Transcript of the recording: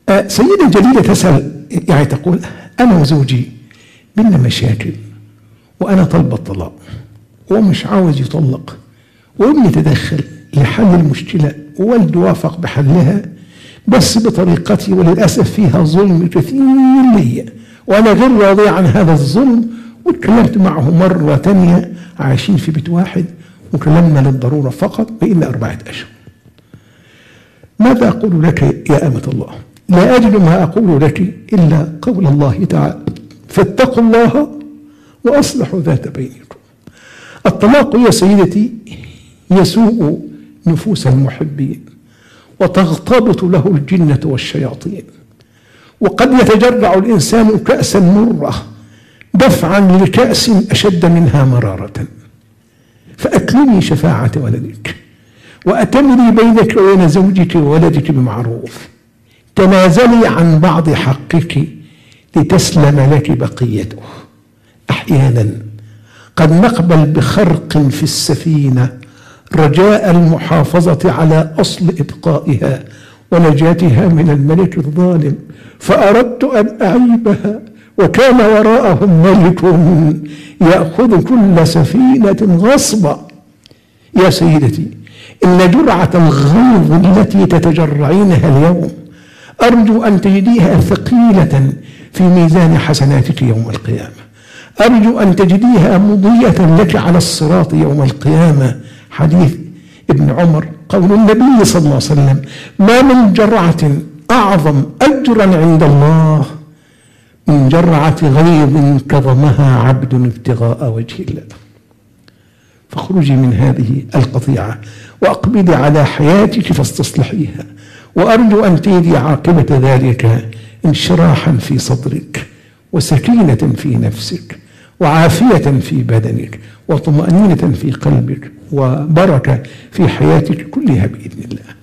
سيدة جليلة تسأل، يعني تقول: أنا وزوجي بينا مشاكل، وأنا طالبة الطلاق، ومش عاوز يطلق، وابني تدخل لحل المشكلة، ووالده وافق بحلها بس بطريقتي، وللأسف فيها ظلم كثير لي، وأنا غير راضي عن هذا الظلم. واتكلمت معه مرة تانية، عايشين في بيت واحد، وكلمنا للضرورة فقط، بقينا 4 أشهر. ماذا أقول لك يا أمة الله؟ لا أجد ما أقول لك إلا قول الله تعالى: فاتقوا الله وأصلحوا ذات بينكم. الطلاق يا سيدتي يسوء نفوس المحبين، وتغتبط له الجنة والشياطين، وقد يتجرع الإنسان كأسا مرة دفعا لكأس أشد منها مرارة. فأكلني شفاعة ولدك، وأتمري بينك وبين زوجك وولدك بمعروف، تنازلي عن بعض حقك لتسلم لك بقيته. أحيانا قد نقبل بخرق في السفينة رجاء المحافظة على أصل إبقائها ونجاتها من الملك الظالم، فأردت أن أعيبها، وكان وراءهم ملك يأخذ كل سفينة غصبا. يا سيدتي، إن جرعة الغيظ التي تتجرعينها اليوم أرجو أن تجديها ثقيلة في ميزان حسناتك يوم القيامة، أرجو أن تجديها مضية لك على الصراط يوم القيامة. حديث ابن عمر، قول النبي صلى الله عليه وسلم: ما من جرعة أعظم أجرا عند الله من جرعة غيظ كظمها عبد ابتغاء وجه الله. فاخرجي من هذه القطيعة وأقبلي على حياتك فاستصلحيها، وأرجو أن تجدي عاقبة ذلك انشراحا في صدرك، وسكينة في نفسك، وعافية في بدنك، وطمأنينة في قلبك، وبركة في حياتك كلها بإذن الله.